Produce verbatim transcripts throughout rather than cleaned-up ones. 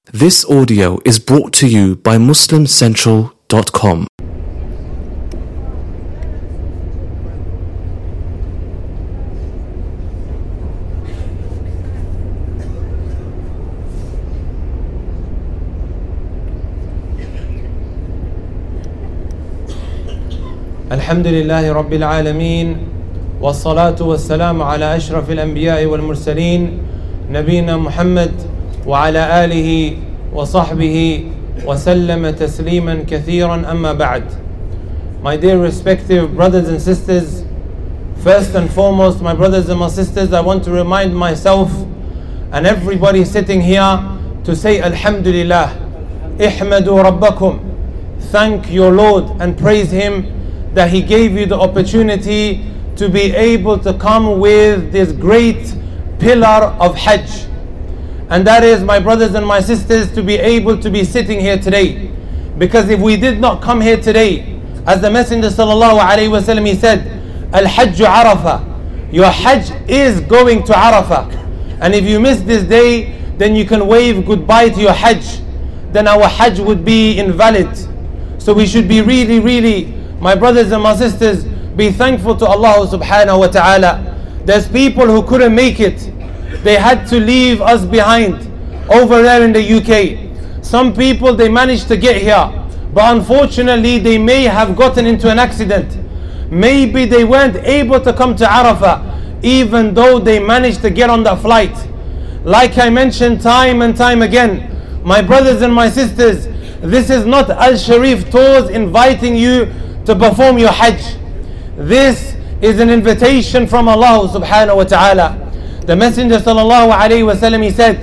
This audio is brought to you by Muslim Central dot com. الحمد لله رب العالمين والصلاة والسلام على أشرف الأنبياء والمرسلين نبينا محمد وعلى آله وصحبه وسلم تسليما كثيرا أما بعد. My dear respective brothers and sisters, first and foremost, my brothers and my sisters, I want to remind myself and everybody sitting here to say Alhamdulillah, ihmadu rabbakum, thank your Lord and praise Him that He gave you the opportunity to be able to come with this great pillar of Hajj. And that is, my brothers and my sisters, to be able to be sitting here today. Because if we did not come here today, as the Messenger sallallahu alaihi wasallam, he said, Al-Hajj Arafah, your Hajj is going to Arafah. And if you miss this day, then you can wave goodbye to your Hajj. Then our Hajj would be invalid. So we should be really, really, my brothers and my sisters, be thankful to Allah subhanahu wa ta'ala. There's people who couldn't make it. They had to leave us behind over there in the U K. Some people, they managed to get here, but unfortunately they may have gotten into an accident. Maybe they weren't able to come to Arafah even though they managed to get on that flight. Like I mentioned time and time again, my brothers and my sisters, this is not Al Sharif Tours inviting you to perform your Hajj. This is an invitation from Allah subhanahu wa ta'ala. The Messenger sallallahu alayhi wa sallam, he said,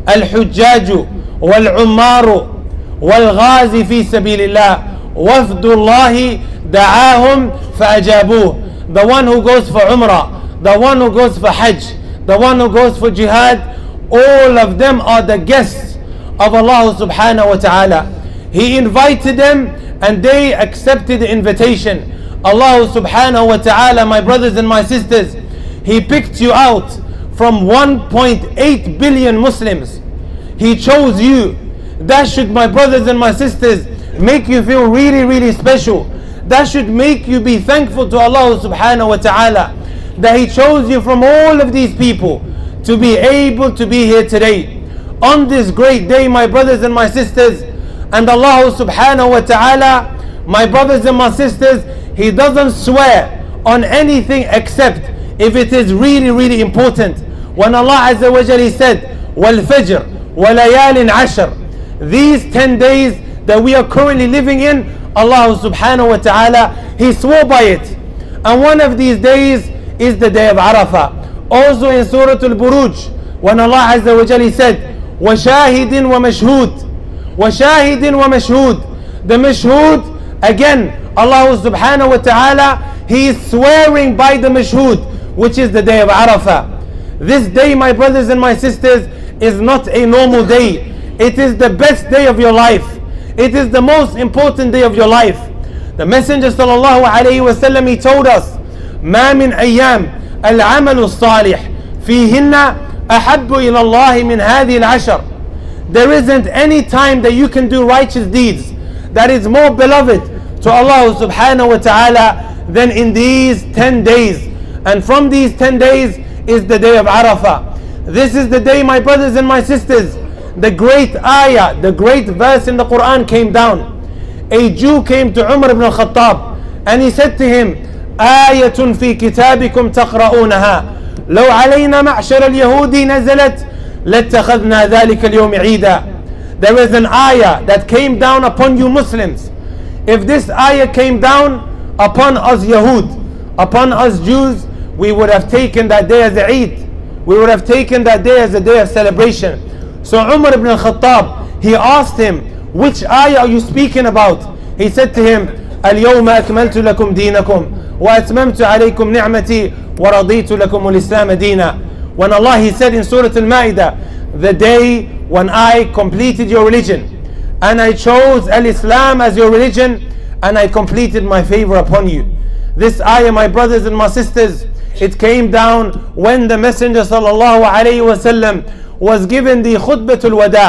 Al-Hujjaju wal-Ummaru wal-Ghazi fi sabilillah wafdullahi da'ahum fa'ajabuh. The one who goes for Umrah, the one who goes for Hajj, the one who goes for Jihad, all of them are the guests of Allah subhanahu wa ta'ala. He invited them and they accepted the invitation. Allah subhanahu wa ta'ala, my brothers and my sisters, He picked you out from one point eight billion Muslims. He chose you. That should, my brothers and my sisters, make you feel really, really special. That should make you be thankful to Allah subhanahu wa ta'ala that He chose you from all of these people to be able to be here today. On this great day, my brothers and my sisters, and Allah subhanahu wa ta'ala, my brothers and my sisters, He doesn't swear on anything except if it is really, really important. When Allah Azza wa Jalla said, وَالْفَجْرِ وَلَيَالٍ عَشْرٍ, these ten days that we are currently living in, Allah subhanahu wa ta'ala, He swore by it. And one of these days is the day of Arafah. Also in Surah Al-Buruj, when Allah Azza wa Jalla said, وَشَاهِدٍ وَمَشْهُودٍ وَشَاهِدٍ وَمَشْهُودٍ. The mashhud, again, Allah subhanahu wa ta'ala, He is swearing by the mashhud, which is the day of Arafah. This day, my brothers and my sisters, is not a normal day. It is the best day of your life. It is the most important day of your life. The Messenger sallallahu alayhi wa sallam, he told us, ما من أيام العمل الصالح فيهن أحب إلى الله من هذه العشر. There isn't any time that you can do righteous deeds that is more beloved to Allah subhanahu wa ta'ala than in these ten days. And from these ten days is the day of Arafah. This is the day, my brothers and my sisters, the great ayah, the great verse in the Quran came down. A Jew came to Umar ibn al-Khattab and he said to him, آية في كتابكم تقرؤونها لو علينا معشر اليهود نزلت لاتخذنا ذلك اليوم عيدا. There is an ayah that came down upon you Muslims. If this ayah came down upon us Yahud, upon us Jews, we would have taken that day as a Eid. We would have taken that day as a day of celebration. So Umar ibn al-Khattab, he asked him, which ayah are you speaking about? He said to him, اليوم أكملت لكم دينكم وأتممت عليكم نعمتي ورضيت لكم الإسلام دينا. When Allah, He said in Surah Al-Ma'idah, the day when I completed your religion and I chose Al-Islam as your religion and I completed my favor upon you. This ayah, my brothers and my sisters, it came down when the Messenger sallallahu alayhi wa sallam was given the khutbatul wada',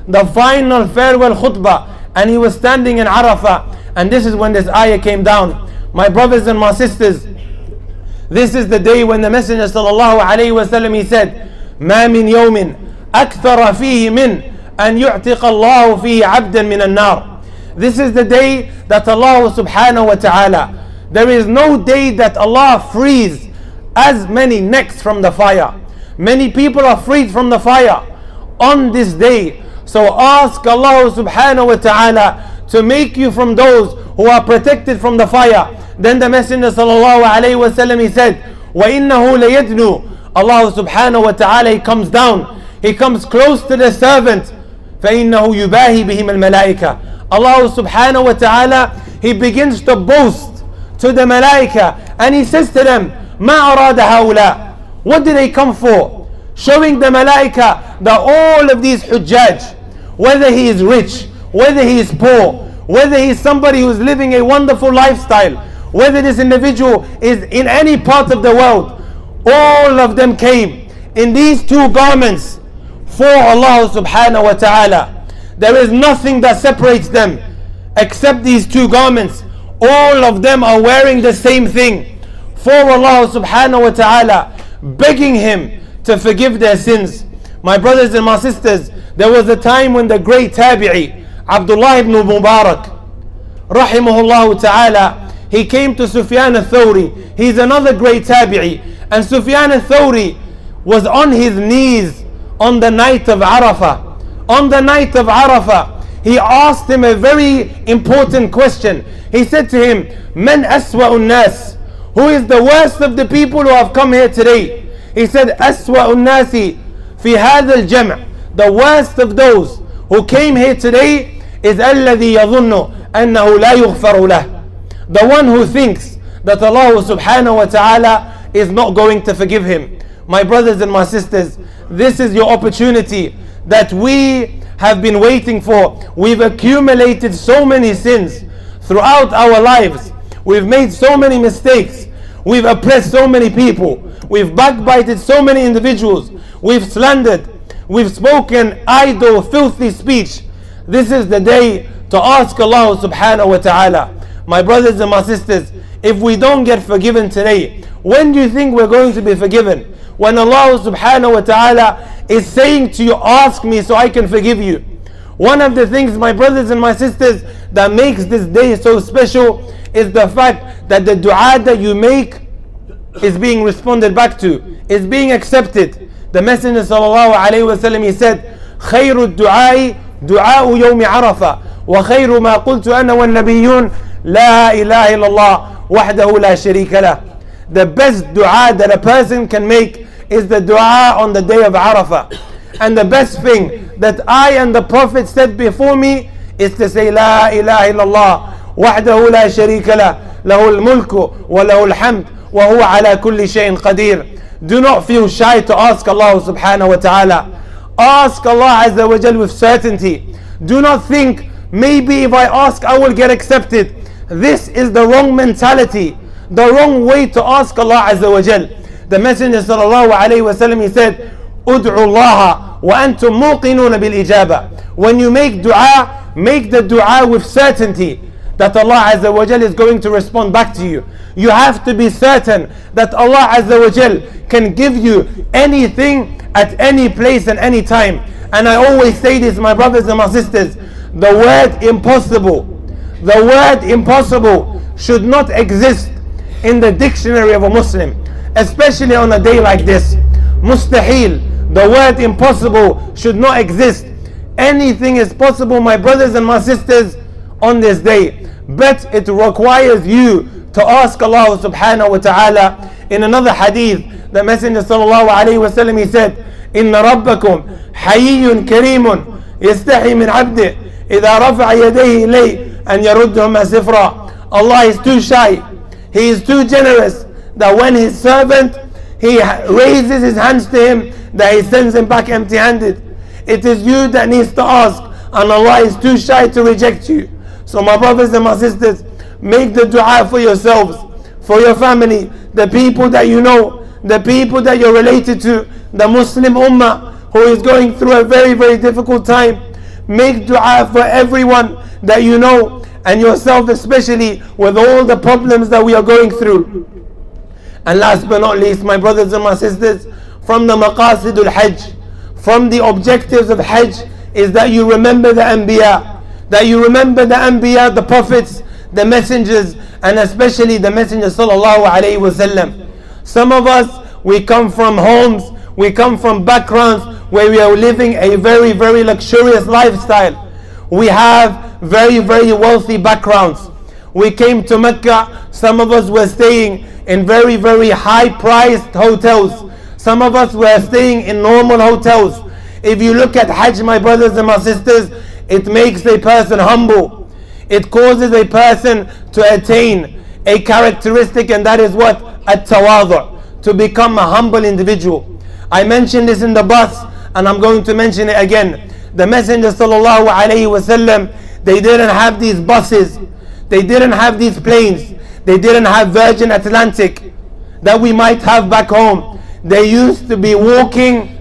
the final farewell khutbah, and he was standing in Arafah, and this is when this ayah came down. My brothers and my sisters, this is the day when the Messenger sallallahu alayhi wa sallam, he said, ما من يوم أكثر فيه من أن يعتق الله فيه عبدا من النار. This is the day that Allah subhanahu wa ta'ala, there is no day that Allah frees as many necks from the fire. Many people are freed from the fire on this day. So ask Allah subhanahu wa ta'ala to make you from those who are protected from the fire. Then the Messenger sallallahu alayhi wa sallam, he said, وَإِنَّهُ لَيَدْنُو. Allah subhanahu wa ta'ala, he comes down, he comes close to the servant. فَإِنَّهُ يُبَاهِي بِهِمَ الْمَلَائِكَةِ. Allah subhanahu wa ta'ala, he begins to boast to the malaika, and he says to them, مَا أَرَادَ هَؤُلَاء. What did they come for? Showing the malaika that all of these hujjaj, whether he is rich, whether he is poor, whether he is somebody who is living a wonderful lifestyle, whether this individual is in any part of the world, all of them came in these two garments for Allah subhanahu wa ta'ala. There is nothing that separates them except these two garments. All of them are wearing the same thing for Allah subhanahu wa ta'ala, begging Him to forgive their sins. My brothers and my sisters, there was a time when the great tabi'i, Abdullah ibn Mubarak, rahimahullah ta'ala, he came to Sufyan al-Thawri. He's another great tabi'i. And Sufyan al-Thawri was on his knees on the night of Arafah. On the night of Arafah, he asked him a very important question. He said to him, Man aswa'un nas? Who is the worst of the people who have come here today? He said, Aswa'un nasi fi hadha al-jam'. The worst of those who came here today is alladhi yadhunnu annahu la yughfaru lah. The one who thinks that Allah subhanahu wa ta'ala is not going to forgive him. My brothers and my sisters, this is your opportunity that we have been waiting for. We've accumulated so many sins throughout our lives. We've made so many mistakes. We've oppressed so many people. We've backbited so many individuals. We've slandered. We've spoken idle, filthy speech. This is the day to ask Allah subhanahu wa ta'ala. My brothers and my sisters, if we don't get forgiven today, when do you think we're going to be forgiven? When Allah subhanahu wa ta'ala is saying to you, ask me so I can forgive you. One of the things, my brothers and my sisters, that makes this day so special is the fact that the dua that you make is being responded back to, is being accepted. The Messenger sallallahu alayhi wa sallam, he said, خير الدعاء دعاء يوم عرفة وخير ما قلت أنا والنبيون لا إله إلا الله وحده لا شريك له. The best dua that a person can make is the dua on the day of Arafah. And the best thing that I and the Prophet said before me is to say La ilaha illallah wahdahu la sharika lah lahu al-mulku wa lahu al-hamd wa huwa ala kulli shay'in qadir. Do not feel shy to ask Allah subhanahu wa ta'ala. Ask Allah azza wa jal with certainty. Do not think maybe if I ask I will get accepted. This is the wrong mentality, the wrong way to ask Allah azza wa jal. The Messenger sallallahu alayhi wa sallam, he said, Ud'u Allah wa antum muqinuna bil ijaba. When you make dua, make the dua with certainty that Allah azza wa jal is going to respond back to you. You have to be certain that Allah azza wa jal can give you anything at any place and any time. And I always say this, my brothers and my sisters, the word impossible, the word impossible should not exist in the dictionary of a Muslim, especially on a day like this. Mustahil, the word impossible should not exist. Anything is possible, my brothers and my sisters, on this day. But it requires you to ask Allah subhanahu wa ta'ala. In another hadith, the Messenger sallallahu alayhi wa sallam, he said, Inna rabbakum hayyun karimun yastahi min abdi idha rafa'a yadayhi ilay an yaruddahuma sifra. Allah is too shy, He is too generous, that when His servant, he raises his hands to him, that he sends him back empty handed. It is you that needs to ask, and Allah is too shy to reject you. So my brothers and my sisters, make the dua for yourselves, for your family, the people that you know, the people that you're related to, the Muslim Ummah who is going through a very very difficult time. Make dua for everyone that you know, and yourself especially, with all the problems that we are going through. And last but not least, my brothers and my sisters, from the maqasidul hajj, from the objectives of hajj, is that you remember the anbiya, that you remember the anbiya, the prophets, the messengers, and especially the messenger sallallahu alaihi wasallam. Some of us, we come from homes, we come from backgrounds where we are living a very, very luxurious lifestyle. We have very, very wealthy backgrounds. We came to Mecca, some of us were staying in very, very high-priced hotels. Some of us were staying in normal hotels. If you look at Hajj, my brothers and my sisters, it makes a person humble. It causes a person to attain a characteristic, and that is what? At-tawadu', to become a humble individual. I mentioned this in the bus, and I'm going to mention it again. The Messenger sallallahu alaihi wasallam, they didn't have these buses, they didn't have these planes, they didn't have Virgin Atlantic that we might have back home. They used to be walking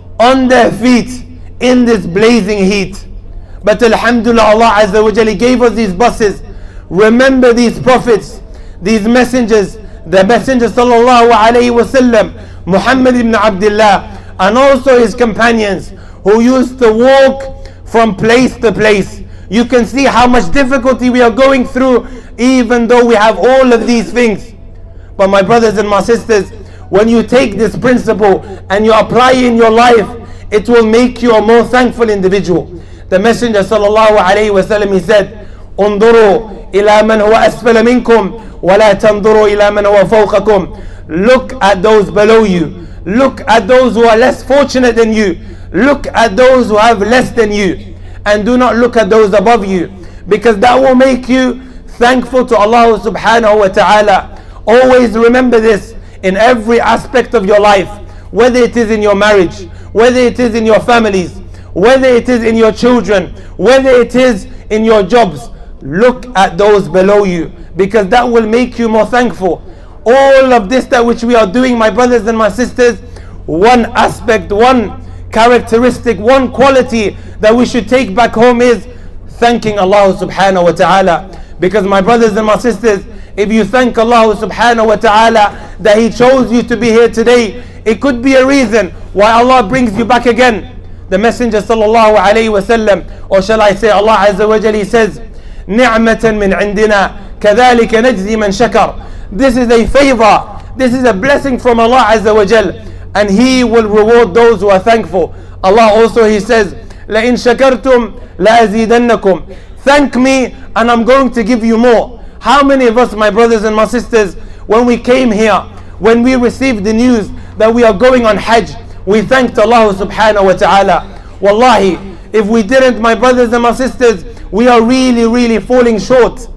on their feet in this blazing heat. But alhamdulillah, Allah Azza wa Jalla gave us these buses. Remember these prophets, these messengers, the Messenger sallallahu alaihi wasallam, Muhammad ibn Abdullah, and also his companions who used to walk from place to place. You can see how much difficulty we are going through, even though we have all of these things. But my brothers and my sisters, when you take this principle and you apply it in your life, it will make you a more thankful individual. The Messenger sallallahu alaihi wasallam, he said, "Unduru ila man huwa asfala minkum, wa la tanduru ila man huwa fawqakum." Look at those below you. Look at those who are less fortunate than you. Look at those who have less than you. And do not look at those above you, because that will make you thankful to Allah subhanahu wa ta'ala. Always remember this in every aspect of your life, whether it is in your marriage, whether it is in your families, whether it is in your children, whether it is in your jobs. Look at those below you, because that will make you more thankful. All of this that which we are doing, my brothers and my sisters, one aspect, one characteristic, one quality that we should take back home is thanking Allah subhanahu wa ta'ala. Because my brothers and my sisters, if you thank Allah subhanahu wa ta'ala that He chose you to be here today, it could be a reason why Allah brings you back again. The Messenger sallallahu alayhi wa sallam, or shall I say Allah Azza wa Jalla, says, نِعْمَةً مِّنْ عِنْدِنَا كَذَلِكَ نَجْزِي مَنْ شَكَرْ. This is a favor, this is a blessing from Allah Azza wa Jalla, and He will reward those who are thankful. Allah also, He says, لَإِن شَكَرْتُمْ لَأَزِيدَنَّكُمْ. Thank me and I'm going to give you more. How many of us, my brothers and my sisters, when we came here, when we received the news that we are going on Hajj, we thanked Allah subhanahu wa ta'ala. Wallahi, if we didn't, my brothers and my sisters, we are really, really falling short.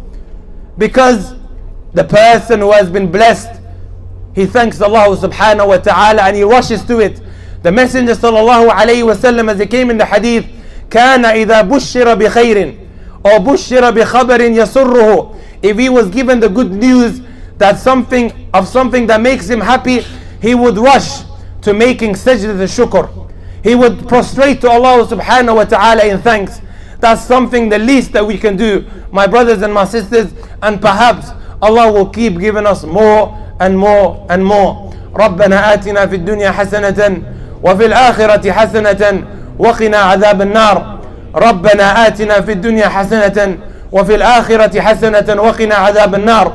Because the person who has been blessed, he thanks Allah subhanahu wa ta'ala and he rushes to it. The Messenger sallallahu alayhi wa sallam, as it came in the hadith, كان إذا بشر بخير or بشر بخبر يسره. If he was given the good news that something of something that makes him happy, he would rush to making sajda al-shukr. He would prostrate to Allah subhanahu wa ta'ala in thanks. That's something the least that we can do, my brothers and my sisters, and perhaps Allah will keep giving us more and more and more. ربنا آتنا في الدنيا حسنة وفي الآخرة حسنة وقنا عذاب النار. ربنا آتنا في الدنيا حسنة وفي الآخرة حسنة وقنا عذاب النار.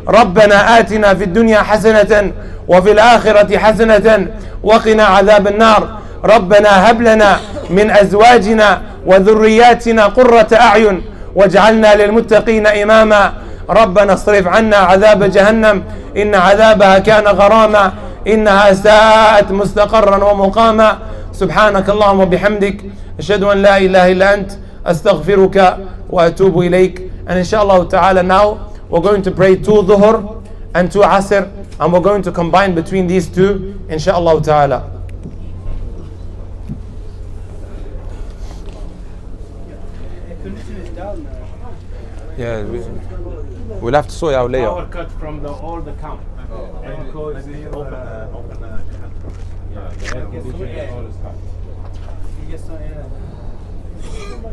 ربنا آتنا في الدنيا حسنة وفي الآخرة حسنة وقنا عذاب النار. ربنا هب لنا من أزواجنا وذرياتنا قرة أعين واجعلنا للمتقين إماما. ربنا اصرف عنا عذاب جهنم إن عذابها كان غراما إنها ساءت مستقرا ومقاما. سبحانك اللهم وبحمدك أشهد أن لا إله إلا أنت أستغفرك وأتوب إليك. And inshallah ta'ala, now we're going to pray two dhuhr and two asr, and we're going to combine between these two inshallah ta'ala. Yeah, we, we'll have to sort it out later. Power cut from the all the camp. Oh. And cause the open, uh, open uh, yeah, the air conditioning all is cut.